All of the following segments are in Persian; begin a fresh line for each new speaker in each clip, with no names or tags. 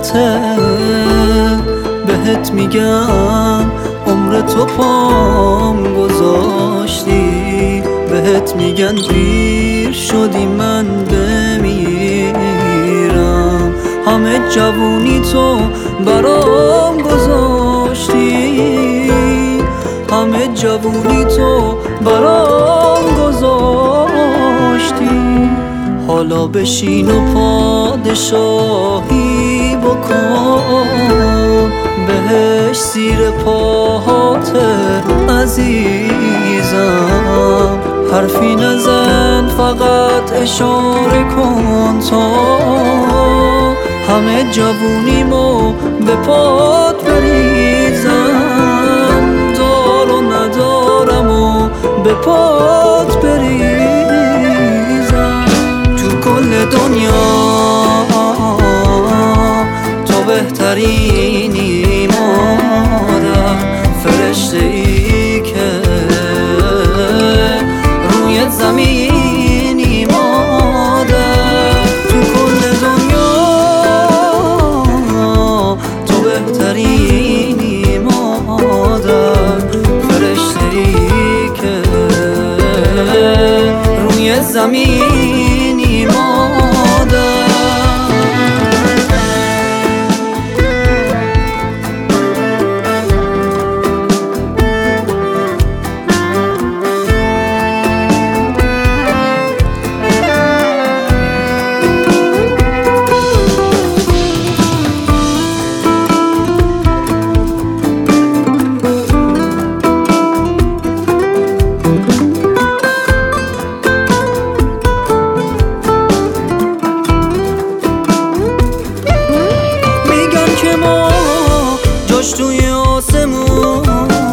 پاته، بهت میگم عمر تو پام گذاشتی، بهت میگن پیر شدی من بمیرم. همه جوونی تو برام گذاشتی، همه جوونی تو برام گذاشتی. حالا بشین و پادشاهی بکن، بهش زیر پاهاته عزیزم. حرفی نزن فقط اشاره کن تا همه جوونیمو به پات بریزم. دار و ندارم و به پات بریزم. تو کل دنیا تو بهترینی مادر، فرشته ای که روی زمینی مادر. تو کل دنیا تو بهترینی مادر، فرشته ای که روی زمینی مادر. جاش توی آسمون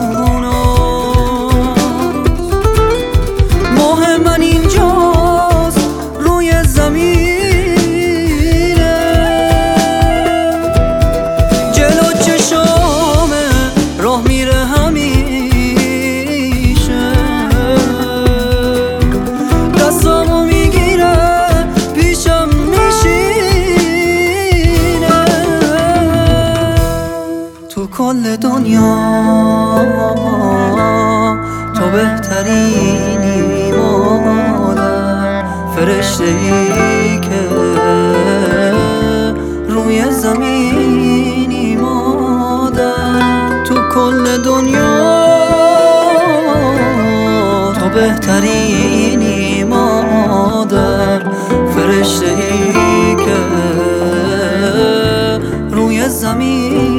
ماه من اینجاست روی زمینه، جلو چشامه راه میره همیشه، دستامو میگیره پیشم میشینه. تو کل دنیا تو بهترینی مادر، فرشته ای که روی زمینی مادر. تو کل دنیا تو بهترینی مادر، فرشته ای که روی زمین